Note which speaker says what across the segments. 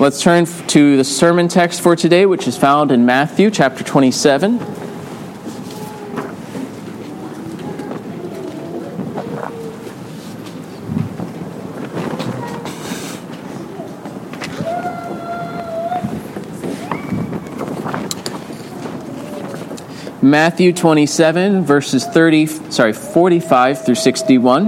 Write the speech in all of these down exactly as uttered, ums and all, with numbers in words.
Speaker 1: Let's turn to the sermon text for today, which is found in Matthew chapter twenty-seven. Matthew twenty-seven, verses thirty, sorry, forty-five through sixty-one.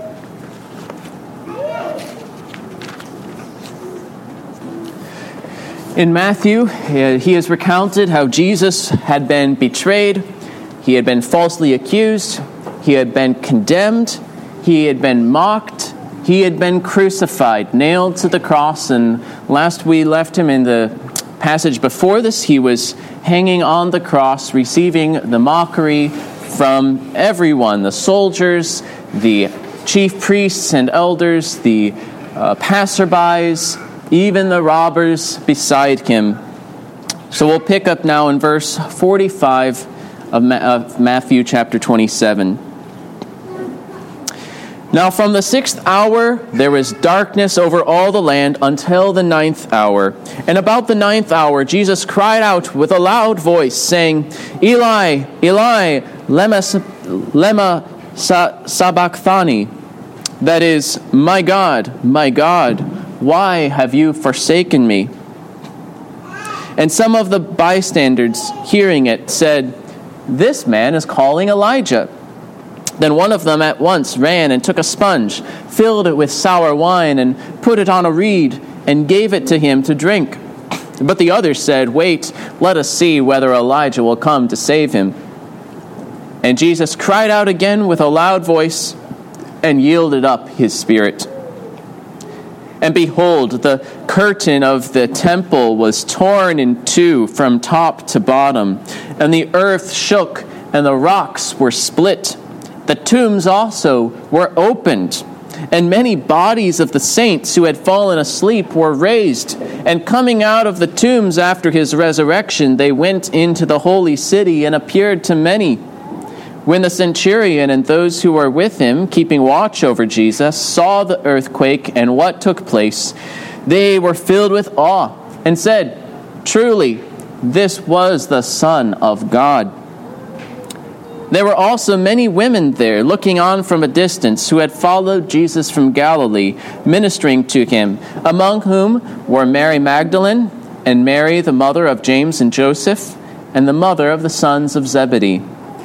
Speaker 1: In Matthew, he has recounted how Jesus had been betrayed, he had been falsely accused, he had been condemned, he had been mocked, he had been crucified, nailed to the cross, and last we left him in the passage before this, he was hanging on the cross, receiving the mockery from everyone, the soldiers, the chief priests and elders, the uh, passerbys, even the robbers beside him. So we'll pick up now in verse forty-five of, Ma- of Matthew chapter twenty-seven. Now from the sixth hour there was darkness over all the land until the ninth hour. And about the ninth hour Jesus cried out with a loud voice, saying, Eli, Eli, lema, lema sabachthani. That is, my God, my God, why have you forsaken me? And some of the bystanders, hearing it, said, This man is calling Elijah. Then one of them at once ran and took a sponge, filled it with sour wine, and put it on a reed, and gave it to him to drink. But the others said, Wait, let us see whether Elijah will come to save him. And Jesus cried out again with a loud voice, and yielded up his spirit. And behold, the curtain of the temple was torn in two from top to bottom, and the earth shook, and the rocks were split. The tombs also were opened, and many bodies of the saints who had fallen asleep were raised. And coming out of the tombs after his resurrection, they went into the holy city and appeared to many. When the centurion and those who were with him, keeping watch over Jesus, saw the earthquake and what took place, they were filled with awe and said, Truly, this was the Son of God. There were also many women there, looking on from a distance, who had followed Jesus from Galilee, ministering to him, among whom were Mary Magdalene, and Mary, the mother of James and Joseph, and the mother of the sons of Zebedee.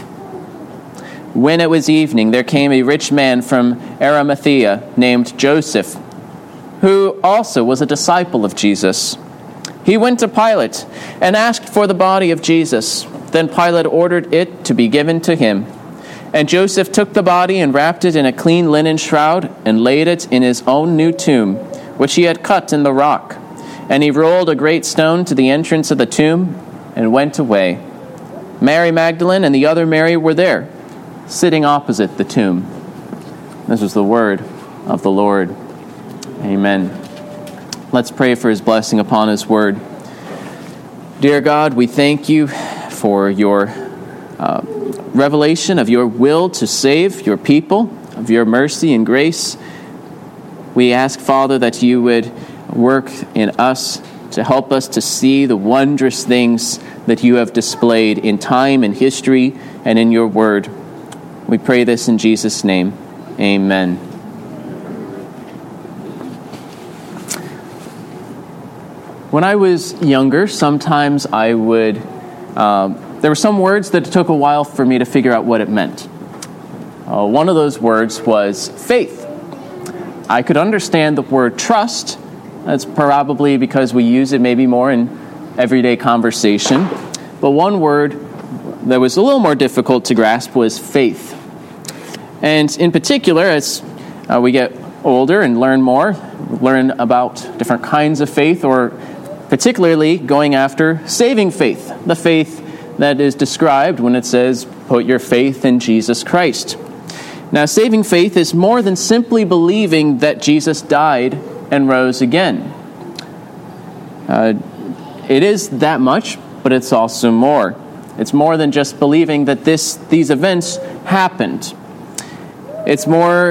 Speaker 1: When it was evening, there came a rich man from Arimathea named Joseph, who also was a disciple of Jesus. He went to Pilate and asked for the body of Jesus. Then Pilate ordered it to be given to him. And Joseph took the body and wrapped it in a clean linen shroud and laid it in his own new tomb, which he had cut in the rock. And he rolled a great stone to the entrance of the tomb and went away. Mary Magdalene and the other Mary were there, sitting opposite the tomb. This was the word of the Lord. Amen. Let's pray for his blessing upon his word. Dear God, we thank you for your uh, revelation of your will to save your people, of your mercy and grace. We ask, Father, that you would work in us to help us to see the wondrous things that you have displayed in time and history and in your word. We pray this in Jesus' name. Amen. When I was younger, sometimes I would, um, there were some words that it took a while for me to figure out what it meant. Uh, one of those words was faith. I could understand the word trust. That's probably because we use it maybe more in everyday conversation. But one word that was a little more difficult to grasp was faith. And in particular, as uh, we get older and learn more, learn about different kinds of faith, or particularly going after saving faith, the faith that is described when it says, put your faith in Jesus Christ. Now, saving faith is more than simply believing that Jesus died and rose again. Uh, it is that much, but it's also more. It's more than just believing that this these events happened. It's more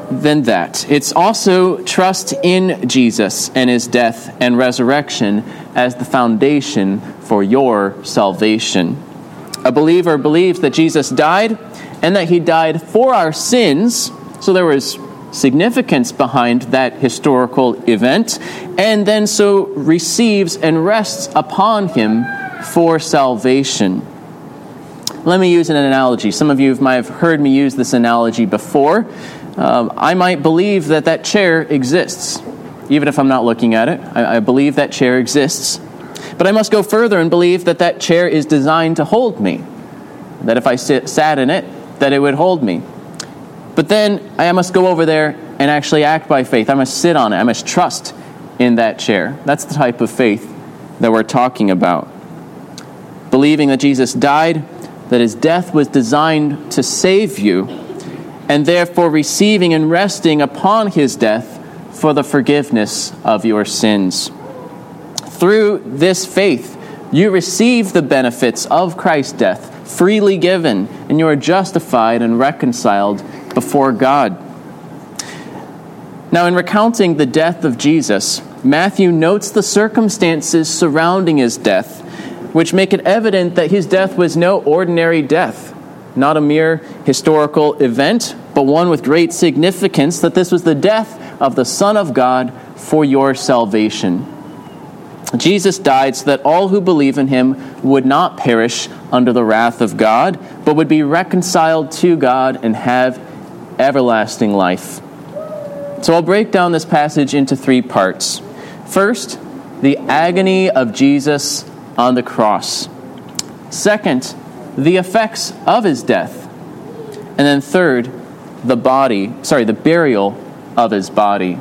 Speaker 1: than that. It's also trust in Jesus and his death and resurrection as the foundation for your salvation. A believer believes that Jesus died and that he died for our sins, so there was significance behind that historical event, and then so receives and rests upon him for salvation. Let me use an analogy. Some of you might have heard me use this analogy before. Um, I might believe that that chair exists, even if I'm not looking at it. I, I believe that chair exists. But I must go further and believe that that chair is designed to hold me, that if I sit, sat in it, that it would hold me. But then I must go over there and actually act by faith. I must sit on it. I must trust in that chair. That's the type of faith that we're talking about. Believing that Jesus died, that his death was designed to save you, and therefore receiving and resting upon his death for the forgiveness of your sins. Through this faith, you receive the benefits of Christ's death, freely given, and you are justified and reconciled before God. Now, in recounting the death of Jesus, Matthew notes the circumstances surrounding his death, which make it evident that his death was no ordinary death, not a mere historical event, but one with great significance, that this was the death of the Son of God for your salvation. Jesus died so that all who believe in him would not perish under the wrath of God, but would be reconciled to God and have everlasting life. So I'll break down this passage into three parts. First, the agony of Jesus on the cross. Second, the effects of his death. And then third, the body, sorry, the burial of his body.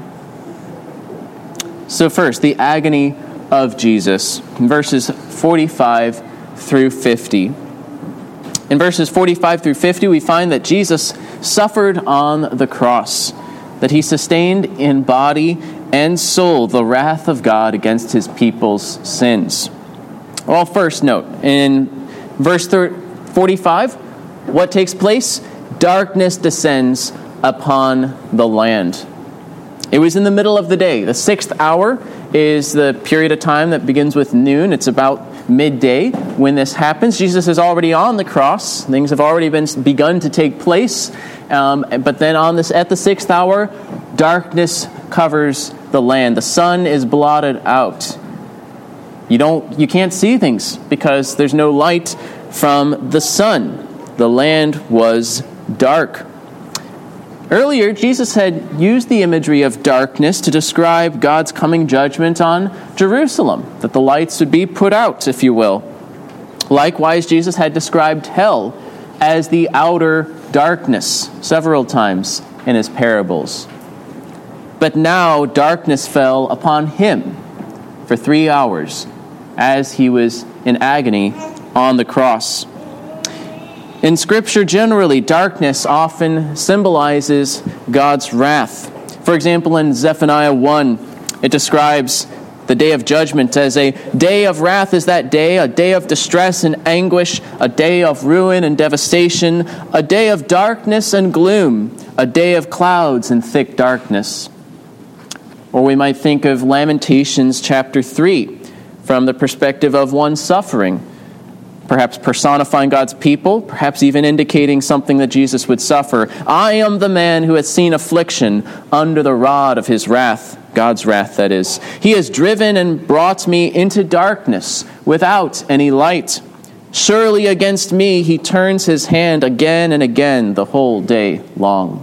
Speaker 1: So first, the agony of Jesus, verses forty-five through fifty. In verses forty-five through fifty, we find that Jesus suffered on the cross, that he sustained in body and soul the wrath of God against his people's sins. Well, first note, in verse forty-five, what takes place? Darkness descends upon the land. It was in the middle of the day. The sixth hour is the period of time that begins with noon. It's about midday when this happens. Jesus is already on the cross. Things have already been begun to take place. Um, but then on this, at the sixth hour, darkness covers the land. The sun is blotted out. You don't, you can't see things because there's no light from the sun. The land was dark. Earlier, Jesus had used the imagery of darkness to describe God's coming judgment on Jerusalem, that the lights would be put out, if you will. Likewise, Jesus had described hell as the outer darkness several times in his parables. But now darkness fell upon him for three hours as he was in agony on the cross. In Scripture, generally, darkness often symbolizes God's wrath. For example, in Zephaniah one, it describes the day of judgment as a day of wrath is that day, a day of distress and anguish, a day of ruin and devastation, a day of darkness and gloom, a day of clouds and thick darkness. Or we might think of Lamentations chapter three from the perspective of one suffering, perhaps personifying God's people, perhaps even indicating something that Jesus would suffer. I am the man who has seen affliction under the rod of his wrath, God's wrath, that is. He has driven and brought me into darkness without any light. Surely against me he turns his hand again and again the whole day long.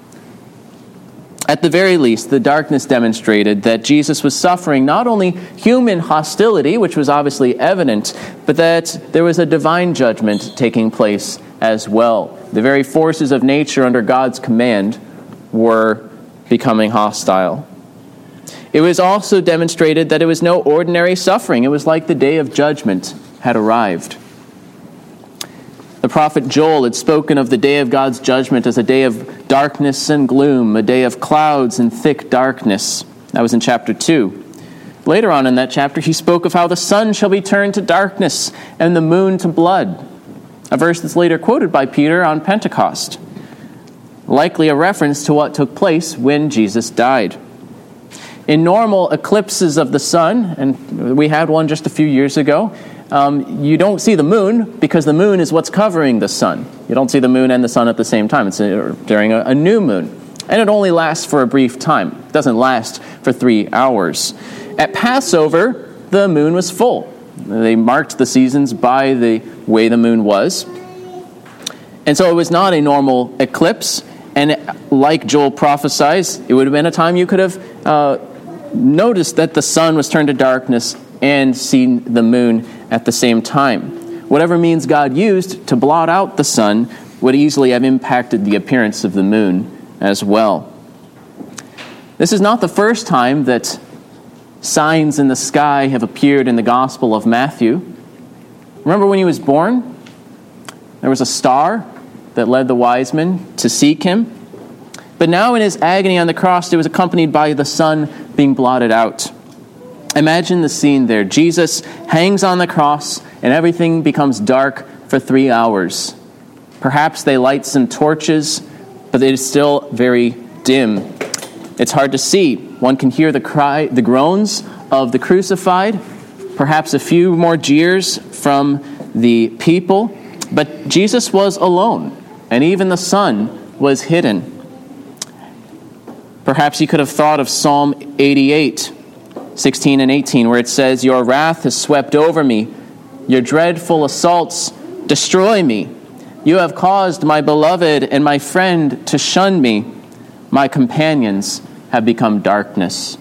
Speaker 1: At the very least, the darkness demonstrated that Jesus was suffering not only human hostility, which was obviously evident, but that there was a divine judgment taking place as well. The very forces of nature under God's command were becoming hostile. It was also demonstrated that it was no ordinary suffering. It was like the day of judgment had arrived. The prophet Joel had spoken of the day of God's judgment as a day of darkness and gloom, a day of clouds and thick darkness. That was in chapter two. Later on in that chapter, he spoke of how the sun shall be turned to darkness and the moon to blood, a verse that's later quoted by Peter on Pentecost. likely a reference to what took place when Jesus died. In normal eclipses of the sun, and we had one just a few years ago, um, you don't see the moon because the moon is what's covering the sun. You don't see the moon and the sun at the same time. It's a, during a, a new moon. And it only lasts for a brief time. It doesn't last for three hours. At Passover, the moon was full. They marked the seasons by the way the moon was. And so it was not a normal eclipse. And like Joel prophesies, it would have been a time you could have uh, noticed that the sun was turned to darkness and seen the moon at the same time. Whatever means God used to blot out the sun would easily have impacted the appearance of the moon as well. This is not the first time that signs in the sky have appeared in the Gospel of Matthew. Remember when he was born? There was a star that led the wise men to seek him. But now in his agony on the cross, it was accompanied by the sun being blotted out. Imagine the scene there. Jesus hangs on the cross and everything becomes dark for three hours. Perhaps they light some torches, but it is still very dim. It's hard to see. One can hear the cry, the groans of the crucified, perhaps a few more jeers from the people, but Jesus was alone, and even the sun was hidden. Perhaps you could have thought of Psalm eighty-eight, sixteen and eighteen, where it says, "Your wrath has swept over me. Your dreadful assaults destroy me. You have caused my beloved and my friend to shun me. My companions have become darkness."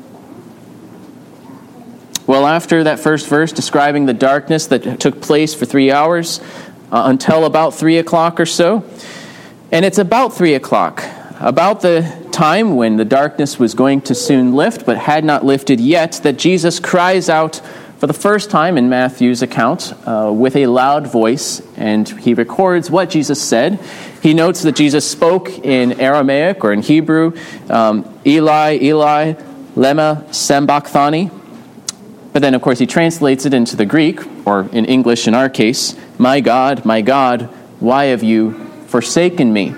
Speaker 1: Well, after that first verse describing the darkness that took place for three hours, uh, until about three o'clock or so, and it's about three o'clock, about the time when the darkness was going to soon lift, but had not lifted yet, that Jesus cries out for the first time in Matthew's account uh, with a loud voice, and he records what Jesus said. He notes that Jesus spoke in Aramaic or in Hebrew, um, Eli, Eli, lema sabachthani. But then, of course, he translates it into the Greek, or in English in our case, "My God, my God, why have you forsaken me?"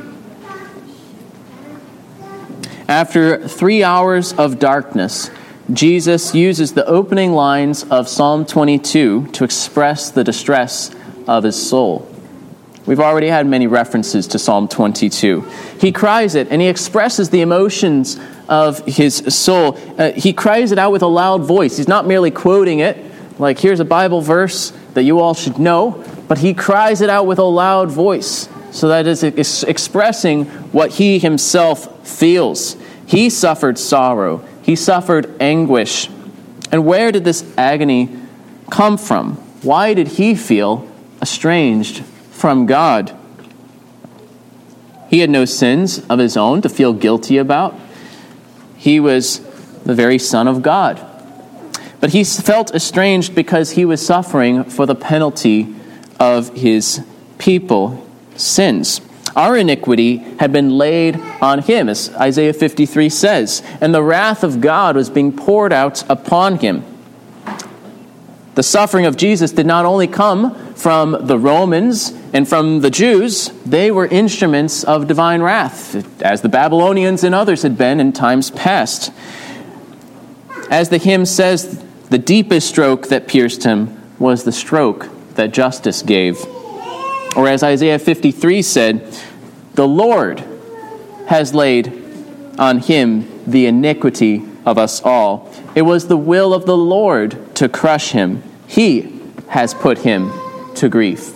Speaker 1: After three hours of darkness, Jesus uses the opening lines of Psalm twenty-two to express the distress of his soul. We've already had many references to Psalm twenty-two. He cries it, and he expresses the emotions of his soul. Uh, he cries it out with a loud voice. He's not merely quoting it, like, here's a Bible verse that you all should know, but he cries it out with a loud voice, so that it is expressing what he himself feels. He suffered sorrow. He suffered anguish. And where did this agony come from? Why did he feel estranged from God? He had no sins of his own to feel guilty about. He was the very Son of God. But he felt estranged because he was suffering for the penalty of his people, sins. Our iniquity had been laid on him, as Isaiah fifty-three says, and the wrath of God was being poured out upon him. The suffering of Jesus did not only come from the Romans and from the Jews, they were instruments of divine wrath, as the Babylonians and others had been in times past. As the hymn says, the deepest stroke that pierced him was the stroke that justice gave. Or as Isaiah fifty-three said, the Lord has laid on him the iniquity of us all. It was the will of the Lord to crush him. He has put him to grief.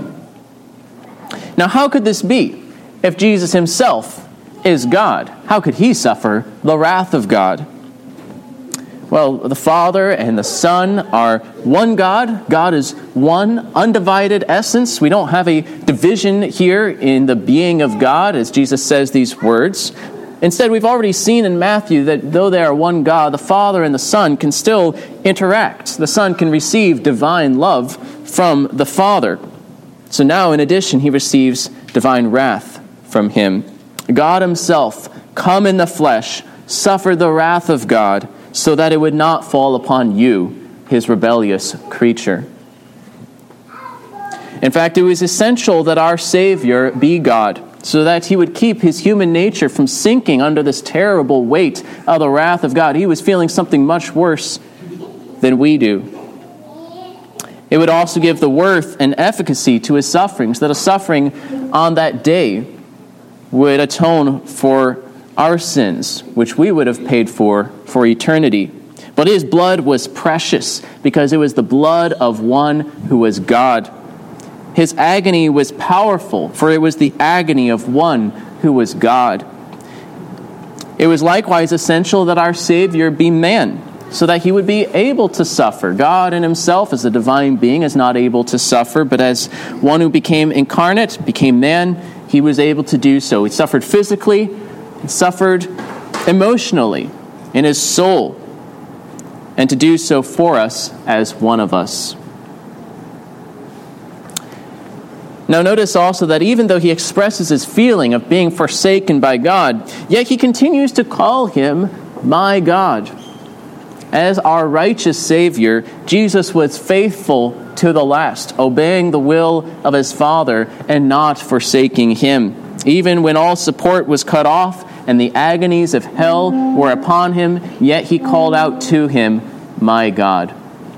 Speaker 1: Now, how could this be? If Jesus himself is God, how could he suffer the wrath of God? Well, the Father and the Son are one God. God is one undivided essence. We don't have a division here in the being of God, as Jesus says these words. Instead, we've already seen in Matthew that though they are one God, the Father and the Son can still interact. The Son can receive divine love from the Father. So now, in addition, he receives divine wrath from him. God himself, come in the flesh, suffered the wrath of God, so that it would not fall upon you, his rebellious creature. In fact, it was essential that our Savior be God. so that he would keep his human nature from sinking under this terrible weight of the wrath of God. He was feeling something much worse than we do. It would also give the worth and efficacy to his sufferings, that a suffering on that day would atone for our sins, which we would have paid for for eternity. But his blood was precious because it was the blood of one who was God. His agony was powerful, for it was the agony of one who was God. It was likewise essential that our Savior be man, so that he would be able to suffer. God in himself, as a divine being, is not able to suffer, but as one who became incarnate, became man, he was able to do so. He suffered physically, he suffered emotionally, in his soul, and to do so for us as one of us. Now notice also that even though he expresses his feeling of being forsaken by God, yet he continues to call him my God. As our righteous Savior, Jesus was faithful to the last, obeying the will of his Father and not forsaking him. Even when all support was cut off and the agonies of hell were upon him, yet he called out to him, my God.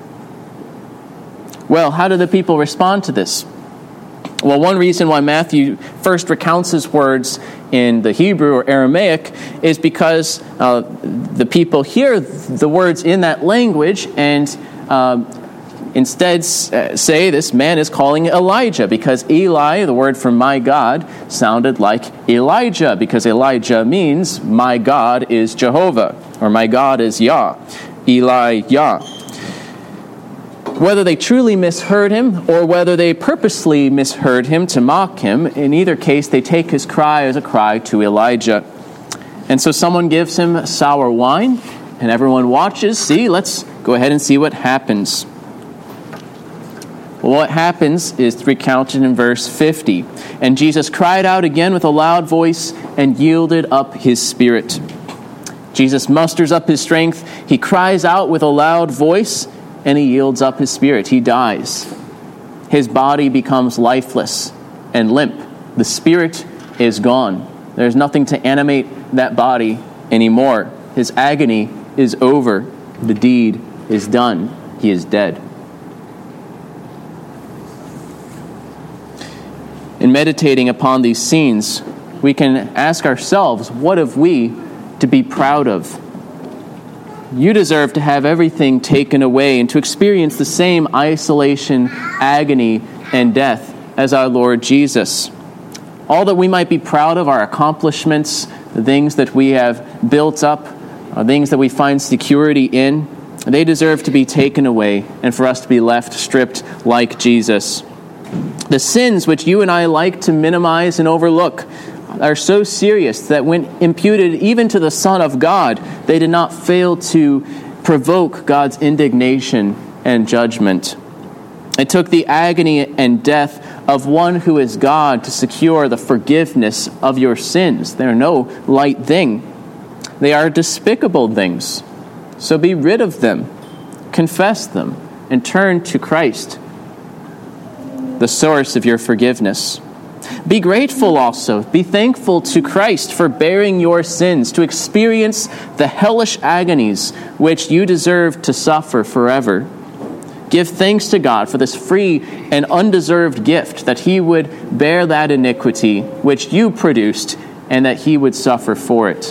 Speaker 1: Well, how did the people respond to this? Well, one reason why Matthew first recounts his words in the Hebrew or Aramaic is because uh, the people hear the words in that language and uh, instead say this man is calling Elijah, because Eli, the word for my God, sounded like Elijah, because Elijah means my God is Jehovah, or my God is Yah, Eli Yah. Whether they truly misheard him or whether they purposely misheard him to mock him, in either case they take his cry as a cry to Elijah. And so someone gives him sour wine, and everyone watches. See, let's go ahead and see what happens. Well, what happens is recounted in verse fifty. And Jesus cried out again with a loud voice and yielded up his spirit. Jesus musters up his strength. He cries out with a loud voice, and he yields up his spirit. He dies. His body becomes lifeless and limp. The spirit is gone. There's nothing to animate that body anymore. His agony is over. The deed is done. He is dead. In meditating upon these scenes, we can ask ourselves, what have we to be proud of? You deserve to have everything taken away and to experience the same isolation, agony, and death as our Lord Jesus. All that we might be proud of, our accomplishments, the things that we have built up, uh, things that we find security in, they deserve to be taken away and for us to be left stripped like Jesus. The sins which you and I like to minimize and overlook are so serious that when imputed even to the Son of God, they did not fail to provoke God's indignation and judgment. It took the agony and death of one who is God to secure the forgiveness of your sins. They are no light thing. They are despicable things. So be rid of them, confess them, and turn to Christ, the source of your forgiveness. Be grateful also. Be thankful to Christ for bearing your sins, to experience the hellish agonies which you deserve to suffer forever. Give thanks to God for this free and undeserved gift, that he would bear that iniquity which you produced and that he would suffer for it.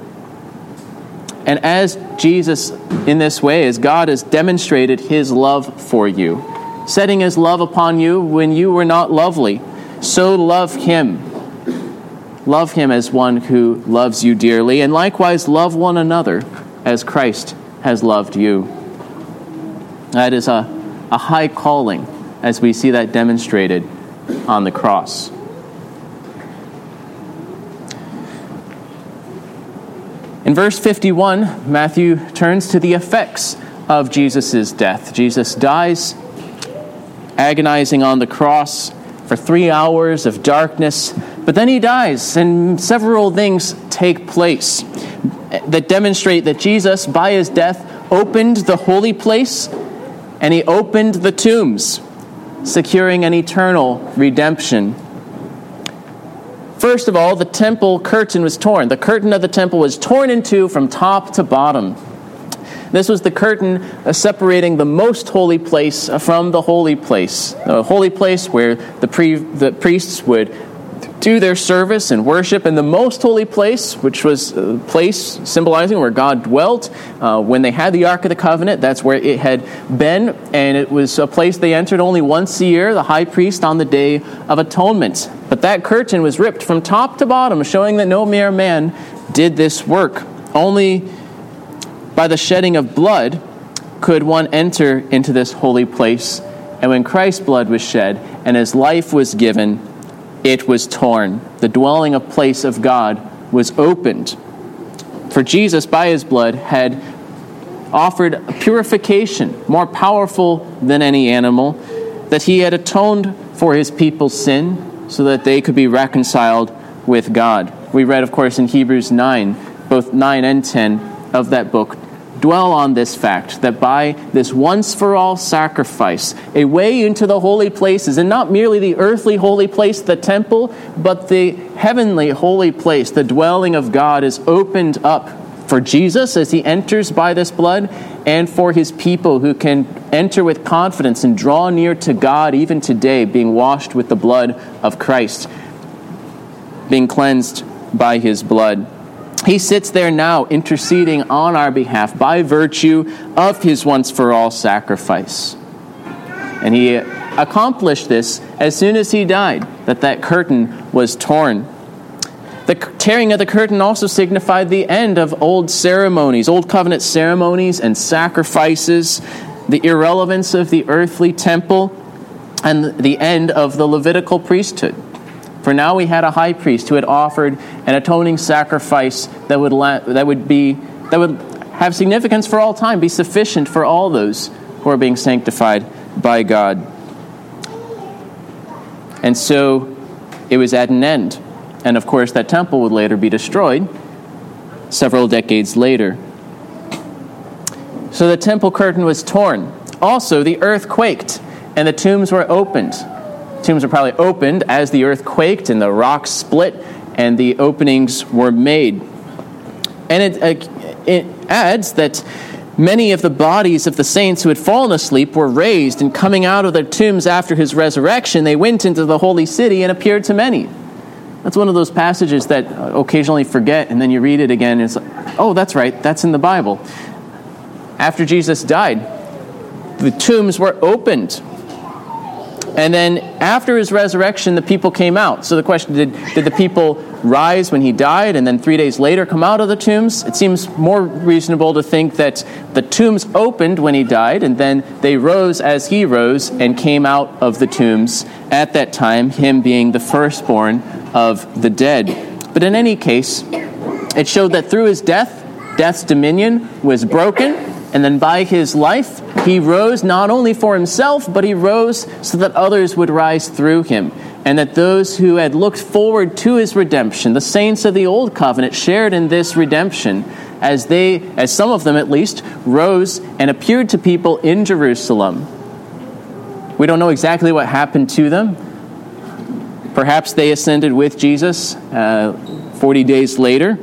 Speaker 1: And as Jesus, in this way, as God has demonstrated his love for you, setting his love upon you when you were not lovely, so love him. Love him as one who loves you dearly, and likewise love one another as Christ has loved you. That is a, a high calling, as we see that demonstrated on the cross. In verse fifty-one, Matthew turns to the effects of Jesus' death. Jesus dies, agonizing on the cross for three hours of darkness, but then he dies, and several things take place that demonstrate that Jesus, by his death, opened the holy place, and he opened the tombs, securing an eternal redemption. First of all, the temple curtain was torn. The curtain of the temple was torn in two from top to bottom. This was the curtain uh, separating the most holy place from the holy place. The holy place where the, pre- the priests would do their service and worship, and the most holy place, which was a place symbolizing where God dwelt. Uh, when they had the Ark of the Covenant, that's where it had been, and it was a place they entered only once a year, the high priest on the Day of Atonement. But that curtain was ripped from top to bottom, showing that no mere man did this work. Only by the shedding of blood could one enter into this holy place. And when Christ's blood was shed and his life was given, it was torn. The dwelling of place of God was opened. For Jesus, by his blood, had offered a purification more powerful than any animal, that he had atoned for his people's sin so that they could be reconciled with God. We read, of course, in Hebrews nine, both nine and ten of that book, dwell on this fact, that by this once-for-all sacrifice, a way into the holy places, and not merely the earthly holy place, the temple, but the heavenly holy place, the dwelling of God, is opened up for Jesus as he enters by this blood, and for his people who can enter with confidence and draw near to God even today, being washed with the blood of Christ, being cleansed by his blood. He sits there now interceding on our behalf by virtue of his once-for-all sacrifice. And he accomplished this as soon as he died, that that curtain was torn. The tearing of the curtain also signified the end of old ceremonies, old covenant ceremonies and sacrifices, the irrelevance of the earthly temple, and the end of the Levitical priesthood. For now we had a high priest who had offered an atoning sacrifice that would la- that would be that would have significance for all time, be sufficient for all those who are being sanctified by God. And so it was at an end. And of course that temple would later be destroyed several decades later. So the temple curtain was torn. Also the earth quaked and the tombs were opened. Tombs were probably opened as the earth quaked and the rocks split and the openings were made. And it, uh, it adds that many of the bodies of the saints who had fallen asleep were raised, and coming out of their tombs after his resurrection, they went into the holy city and appeared to many. That's one of those passages that occasionally forget, and then you read it again, and it's like, oh, that's right, that's in the Bible. After Jesus died, the tombs were opened. And then after his resurrection, the people came out. So the question, did, did the people rise when he died and then three days later come out of the tombs? It seems more reasonable to think that the tombs opened when he died and then they rose as he rose and came out of the tombs at that time, him being the firstborn of the dead. But in any case, it showed that through his death, death's dominion was broken. And then by his life, he rose not only for himself, but he rose so that others would rise through him. And that those who had looked forward to his redemption, the saints of the old covenant, shared in this redemption as they, as some of them at least, rose and appeared to people in Jerusalem. We don't know exactly what happened to them. Perhaps they ascended with Jesus uh, forty days later.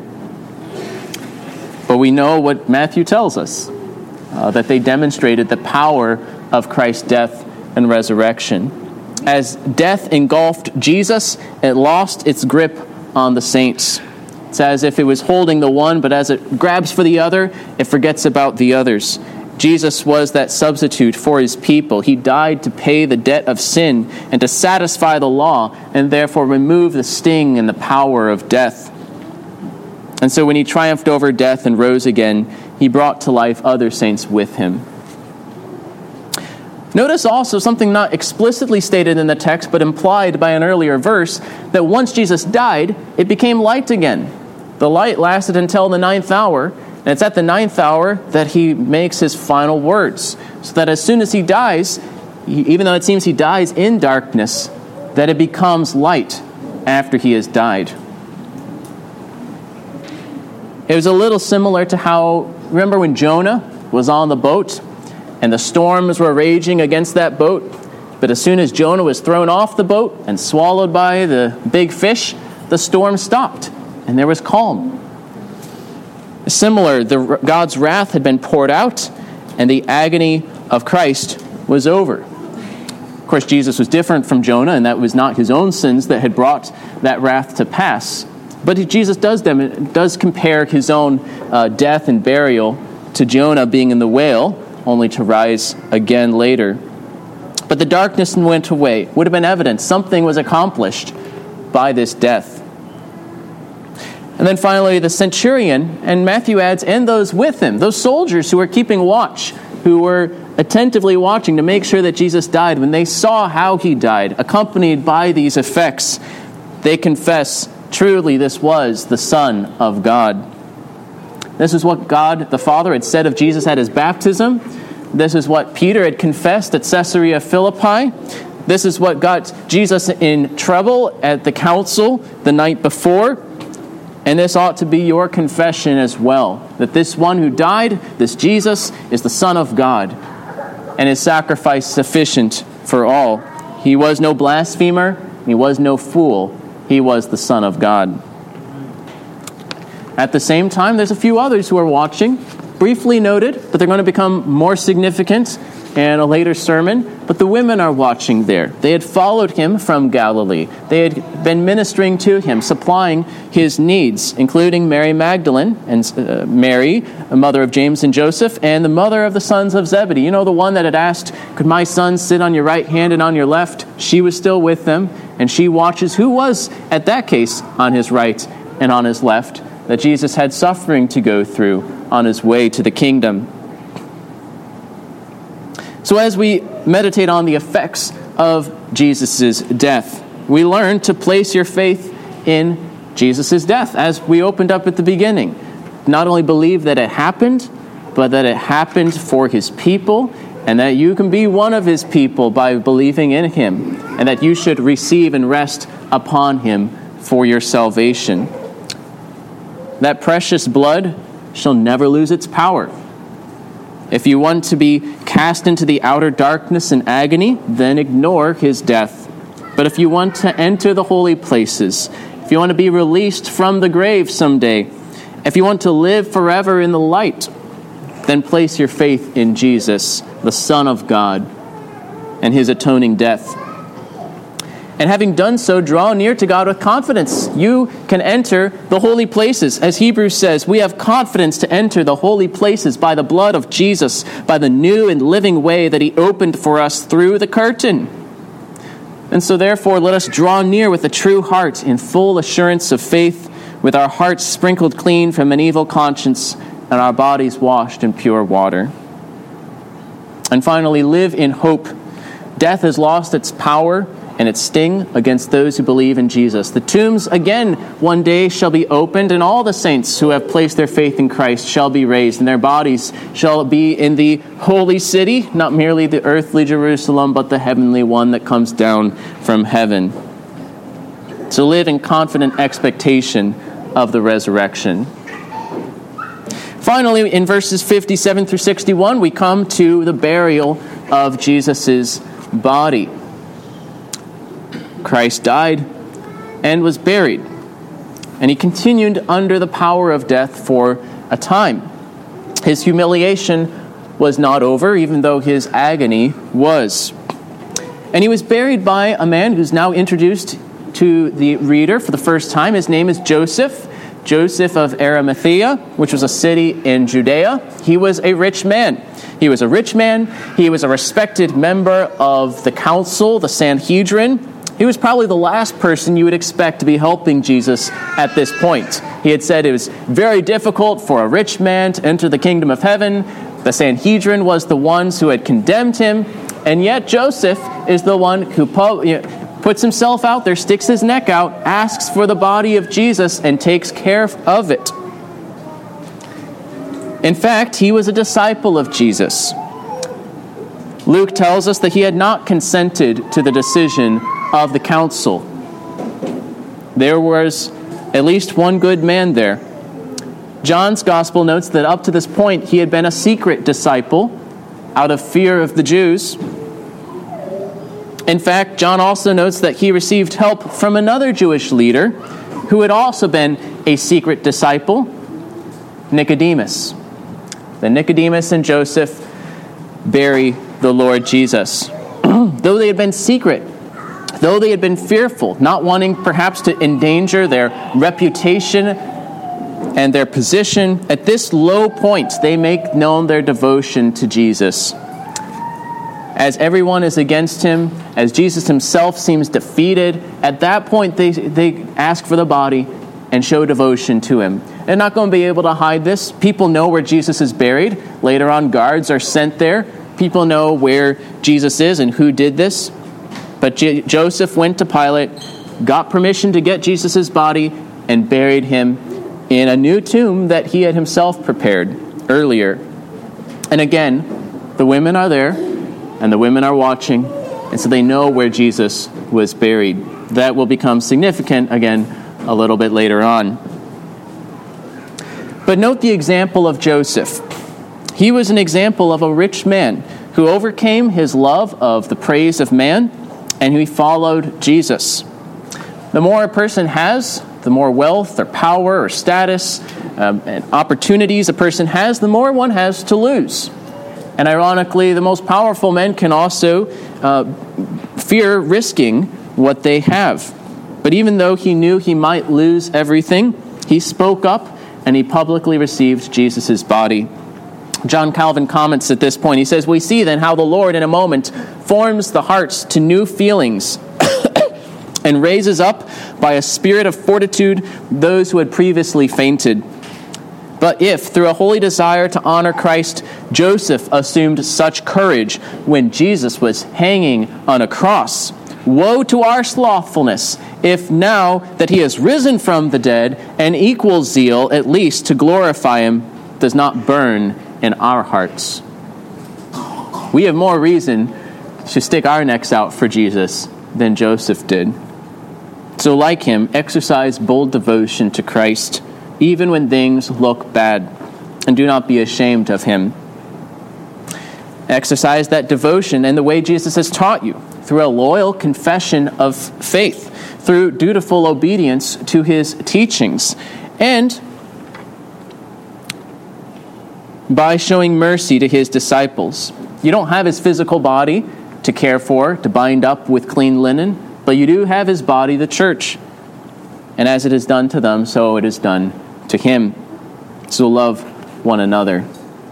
Speaker 1: But we know what Matthew tells us. Uh, that they demonstrated the power of Christ's death and resurrection. As death engulfed Jesus, it lost its grip on the saints. It's as if it was holding the one, but as it grabs for the other, it forgets about the others. Jesus was that substitute for his people. He died to pay the debt of sin and to satisfy the law, and therefore remove the sting and the power of death. And so when he triumphed over death and rose again, he brought to life other saints with him. Notice also something not explicitly stated in the text, but implied by an earlier verse, that once Jesus died, it became light again. The light lasted until the ninth hour, and it's at the ninth hour that he makes his final words. So that as soon as he dies, even though it seems he dies in darkness, that it becomes light after he has died. It was a little similar to how, remember when Jonah was on the boat and the storms were raging against that boat, but as soon as Jonah was thrown off the boat and swallowed by the big fish, the storm stopped and there was calm. Similar, the, God's wrath had been poured out and the agony of Christ was over. Of course, Jesus was different from Jonah, and that was not his own sins that had brought that wrath to pass. But Jesus does them, does compare his own uh, death and burial to Jonah being in the whale, only to rise again later. But the darkness went away. Would have been evidence something was accomplished by this death. And then finally, the centurion, and Matthew adds, and those with him, those soldiers who were keeping watch, who were attentively watching to make sure that Jesus died, when they saw how he died, accompanied by these effects, they confess, truly this was the Son of God. This is what God the Father had said of Jesus at his baptism. This is what Peter had confessed at Caesarea Philippi. This is what got Jesus in trouble at the council the night before. And this ought to be your confession as well, that this one who died, this Jesus, is the Son of God, and his sacrifice sufficient for all. He was no blasphemer, he was no fool, he was the Son of God. At the same time, there's a few others who are watching, briefly noted, but they're going to become more significant in a later sermon. But the women are watching there. They had followed him from Galilee. They had been ministering to him, supplying his needs, including Mary Magdalene and uh, Mary, the mother of James and Joseph, and the mother of the sons of Zebedee. You know, the one that had asked, could my son sit on your right hand and on your left? She was still with them, and she watches who was, at that case, on his right and on his left, that Jesus had suffering to go through on his way to the kingdom. So as we meditate on the effects of Jesus' death, we learn to place your faith in Jesus' death, as we opened up at the beginning. Not only believe that it happened, but that it happened for his people, and that you can be one of his people by believing in him, and that you should receive and rest upon him for your salvation. That precious blood shall never lose its power. If you want to be cast into the outer darkness and agony, then ignore his death. But if you want to enter the holy places, if you want to be released from the grave someday, if you want to live forever in the light, then place your faith in Jesus, the Son of God, and his atoning death. And having done so, draw near to God with confidence. You can enter the holy places. As Hebrews says, we have confidence to enter the holy places by the blood of Jesus, by the new and living way that he opened for us through the curtain. And so therefore, let us draw near with a true heart in full assurance of faith, with our hearts sprinkled clean from an evil conscience and our bodies washed in pure water. And finally, live in hope. Death has lost its power and its sting against those who believe in Jesus. The tombs, again, one day shall be opened, and all the saints who have placed their faith in Christ shall be raised, and their bodies shall be in the holy city, not merely the earthly Jerusalem, but the heavenly one that comes down from heaven. So live in confident expectation of the resurrection. Finally, in verses fifty-seven through sixty-one, we come to the burial of Jesus' body. Christ died and was buried, and he continued under the power of death for a time. His humiliation was not over, even though his agony was. And he was buried by a man who's now introduced to the reader for the first time. His name is Joseph, Joseph of Arimathea, which was a city in Judea. He was a rich man. He was a rich man. He was a respected member of the council, the Sanhedrin. He was probably the last person you would expect to be helping Jesus at this point. He had said it was very difficult for a rich man to enter the kingdom of heaven. The Sanhedrin was the ones who had condemned him, and yet Joseph is the one who puts himself out there, sticks his neck out, asks for the body of Jesus, and takes care of it. In fact, he was a disciple of Jesus. Luke tells us that he had not consented to the decision of the council. There was at least one good man there. John's gospel notes that up to this point he had been a secret disciple out of fear of the Jews. In fact, John also notes that he received help from another Jewish leader who had also been a secret disciple, Nicodemus. Then Nicodemus and Joseph bury the Lord Jesus. Though they had been secret, though they had been fearful, not wanting perhaps to endanger their reputation and their position, at this low point they make known their devotion to Jesus. As everyone is against him, as Jesus himself seems defeated, at that point they, they ask for the body and show devotion to him. They're not going to be able to hide this. People know where Jesus is buried. Later on, guards are sent there. People know where Jesus is and who did this. But J- Joseph went to Pilate, got permission to get Jesus' body, and buried him in a new tomb that he had himself prepared earlier. And again, the women are there, and the women are watching, and so they know where Jesus was buried. That will become significant again a little bit later on. But note the example of Joseph. He was an example of a rich man who overcame his love of the praise of man, and he followed Jesus. The more a person has, the more wealth or power or status um, and opportunities a person has, the more one has to lose. And ironically, the most powerful men can also uh, fear risking what they have. But even though he knew he might lose everything, he spoke up and he publicly received Jesus' body. John Calvin comments at this point. He says, "We see then how the Lord in a moment forms the hearts to new feelings and raises up by a spirit of fortitude those who had previously fainted. But if, through a holy desire to honor Christ, Joseph assumed such courage when Jesus was hanging on a cross, woe to our slothfulness if now that he has risen from the dead, an equal zeal, at least to glorify him, does not burn in our hearts." We have more reason to stick our necks out for Jesus than Joseph did. So like him, exercise bold devotion to Christ, even when things look bad, and do not be ashamed of him. Exercise that devotion in the way Jesus has taught you, through a loyal confession of faith, through dutiful obedience to his teachings, and by showing mercy to his disciples. You don't have his physical body to care for, to bind up with clean linen, but you do have his body, the church. And as it is done to them, so it is done to him. So love one another.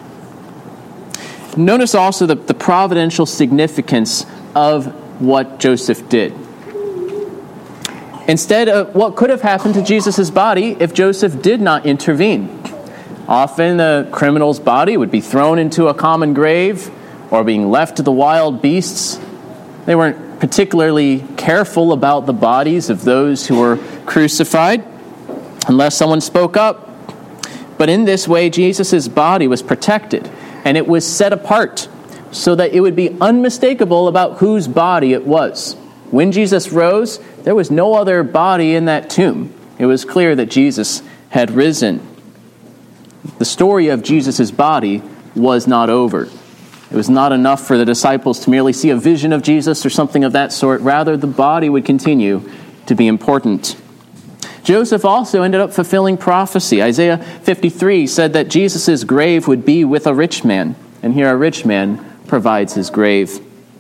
Speaker 1: Notice also the, the providential significance of what Joseph did. Instead of what could have happened to Jesus' body if Joseph did not intervene. Often the criminal's body would be thrown into a common grave or being left to the wild beasts. They weren't particularly careful about the bodies of those who were crucified unless someone spoke up. But in this way, Jesus' body was protected and it was set apart so that it would be unmistakable about whose body it was. When Jesus rose, there was no other body in that tomb. It was clear that Jesus had risen. The story of Jesus' body was not over. It was not enough for the disciples to merely see a vision of Jesus or something of that sort. Rather, the body would continue to be important. Joseph also ended up fulfilling prophecy. Isaiah fifty-three said that Jesus' grave would be with a rich man. And here a rich man provides his grave.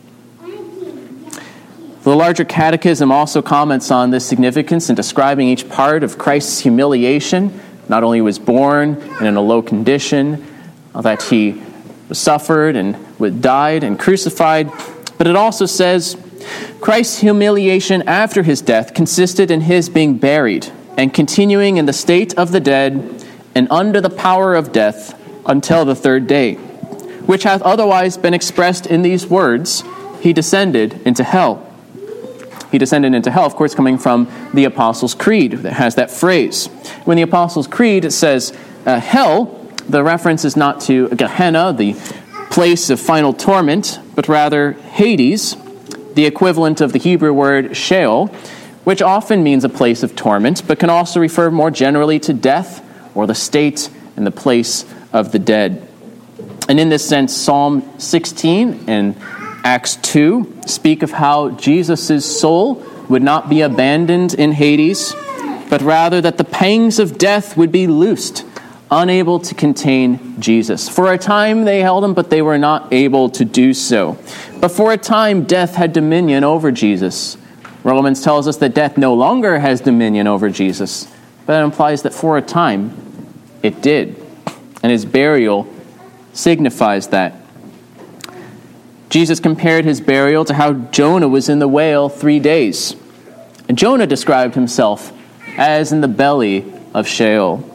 Speaker 1: The larger catechism also comments on this significance in describing each part of Christ's humiliation. Not only was born and in a low condition, that he suffered and died and crucified, but it also says Christ's humiliation after his death consisted in his being buried and continuing in the state of the dead and under the power of death until the third day, which hath otherwise been expressed in these words, he descended into hell. He descended into hell, of course, coming from the Apostles' Creed that has that phrase. When the Apostles' Creed says uh, hell, the reference is not to Gehenna, the place of final torment, but rather Hades, the equivalent of the Hebrew word Sheol, which often means a place of torment, but can also refer more generally to death or the state and the place of the dead. And in this sense, Psalm sixteen and Acts two speak of how Jesus' soul would not be abandoned in Hades, but rather that the pangs of death would be loosed, unable to contain Jesus. For a time they held him, but they were not able to do so. But for a time death had dominion over Jesus. Romans tells us that death no longer has dominion over Jesus, but it implies that for a time it did. And his burial signifies that. Jesus compared his burial to how Jonah was in the whale three days. And Jonah described himself as in the belly of Sheol.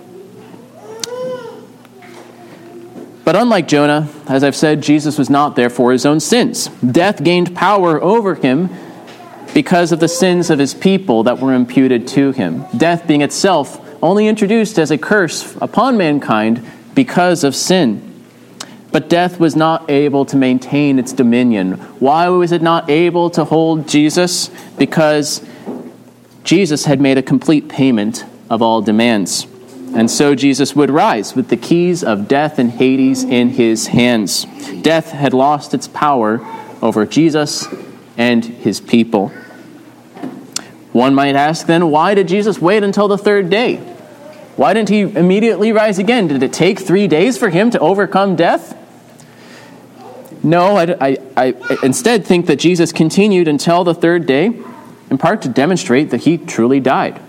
Speaker 1: But unlike Jonah, as I've said, Jesus was not there for his own sins. Death gained power over him because of the sins of his people that were imputed to him. Death being itself only introduced as a curse upon mankind because of sin. But death was not able to maintain its dominion. Why was it not able to hold Jesus? Because Jesus had made a complete payment of all demands. And so Jesus would rise with the keys of death and Hades in his hands. Death had lost its power over Jesus and his people. One might ask then, why did Jesus wait until the third day? Why didn't he immediately rise again? Did it take three days for him to overcome death? No, I, I, I instead think that Jesus continued until the third day, in part to demonstrate that he truly died.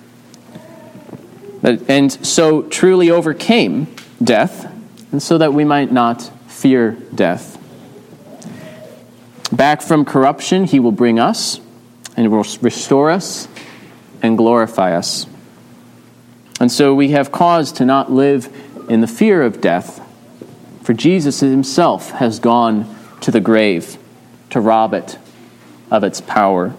Speaker 1: And so truly overcame death, and so that we might not fear death. Back from corruption, he will bring us, and will restore us, and glorify us. And so we have cause to not live in the fear of death, for Jesus himself has gone to the grave to rob it of its power.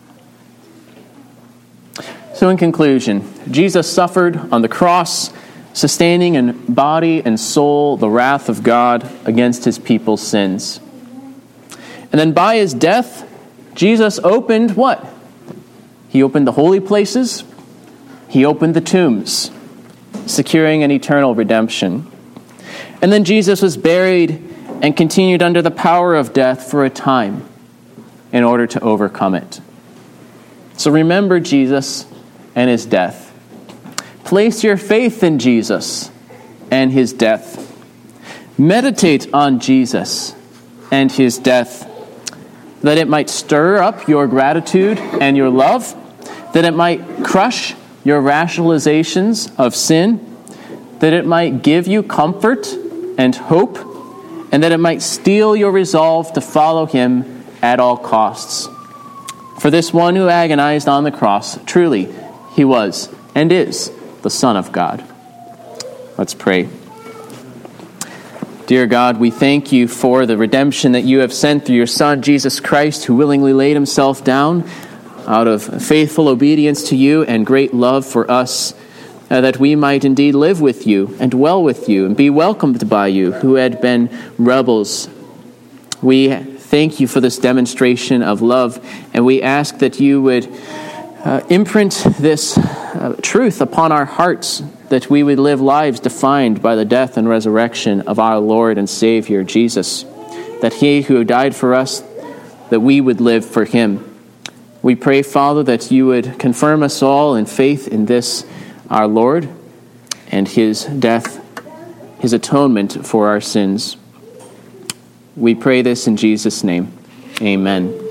Speaker 1: So in conclusion, Jesus suffered on the cross, sustaining in body and soul the wrath of God against his people's sins. And then by his death, Jesus opened what? He opened the holy places. He opened the tombs, securing an eternal redemption. And then Jesus was buried and continued under the power of death for a time in order to overcome it. So remember Jesus and his death. Place your faith in Jesus and his death. Meditate on Jesus and his death, that it might stir up your gratitude and your love, that it might crush your rationalizations of sin, that it might give you comfort and hope, and that it might steel your resolve to follow him at all costs. For this one who agonized on the cross, truly, he was and is the Son of God. Let's pray. Dear God, we thank you for the redemption that you have sent through your Son, Jesus Christ, who willingly laid himself down out of faithful obedience to you and great love for us, uh, that we might indeed live with you and dwell with you and be welcomed by you who had been rebels. We thank you for this demonstration of love, and we ask that you would Uh, imprint this uh, truth upon our hearts, that we would live lives defined by the death and resurrection of our Lord and Savior, Jesus, that he who died for us, that we would live for him. We pray, Father, that you would confirm us all in faith in this, our Lord, and his death, his atonement for our sins. We pray this in Jesus' name. Amen.